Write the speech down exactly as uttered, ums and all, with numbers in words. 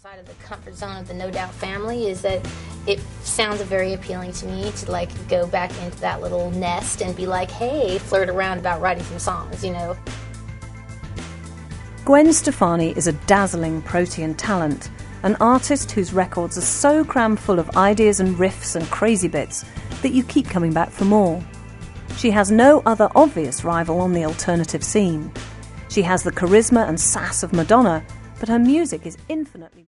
outside of the comfort zone of the No Doubt family is that it sounds very appealing to me to like go back into that little nest and be like, hey, flirt around about writing some songs, you know. Gwen Stefani is a dazzling protean talent, an artist whose records are so crammed full of ideas and riffs and crazy bits that you keep coming back for more. She has no other obvious rival on the alternative scene. She has the charisma and sass of Madonna, but her music is infinitely